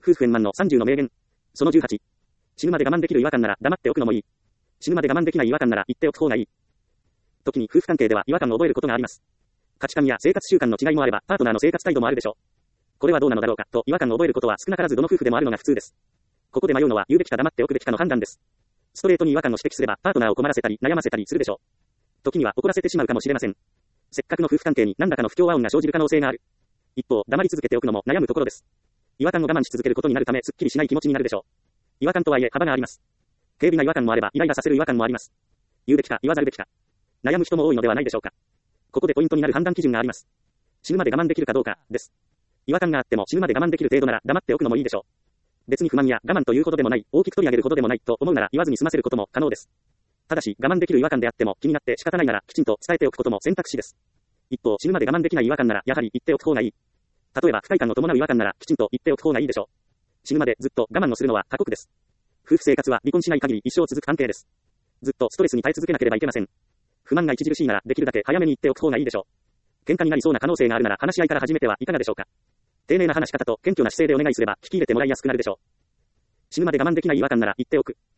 夫婦円満の30の名言。その18。死ぬまで我慢できる違和感なら黙っておくのもいい。死ぬまで我慢できない違和感なら言っておく方がいい。時に夫婦関係では違和感を覚えることがあります。価値観や生活習慣の違いもあれば、パートナーの生活態度もあるでしょう。これはどうなのだろうか、と違和感を覚えることは少なからずどの夫婦でもあるのが普通です。ここで迷うのは言うべきか黙っておくべきかの判断です。ストレートに違和感を指摘すれば、パートナーを困らせたり、悩ませたりするでしょう。時には怒らせてしまうかもしれません。せっかくの夫婦関係に何らかの不協和音が生じる可能性がある。一方、黙り続けておくのも悩むところです。違和感を我慢し続けることになるため、すっきりしない気持ちになるでしょう。違和感とはいえ幅があります。軽微な違和感もあれば、イライラさせる違和感もあります。言うべきか、言わざるべきか。悩む人も多いのではないでしょうか。ここでポイントになる判断基準があります。死ぬまで我慢できるかどうか、です。違和感があっても死ぬまで我慢できる程度なら黙っておくのもいいでしょう。別に不満や我慢というほどでもない、大きく取り上げるほどでもないと思うなら言わずに済ませることも可能です。ただし、我慢できる違和感であっても気になって仕方ないならきちんと伝えておくことも選択肢です。一方、死ぬまで我慢できない違和感ならやはり言っておく方がいい。例えば不快感を伴う違和感ならきちんと言っておく方がいいでしょう。死ぬまでずっと我慢をするのは過酷です。夫婦生活は離婚しない限り一生続く関係です。ずっとストレスに耐え続けなければいけません。不満が著しいならできるだけ早めに言っておく方がいいでしょう。喧嘩になりそうな可能性があるなら話し合いから始めてはいかがでしょうか。丁寧な話し方と謙虚な姿勢でお願いすれば聞き入れてもらいやすくなるでしょう。死ぬまで我慢できない違和感なら言っておく。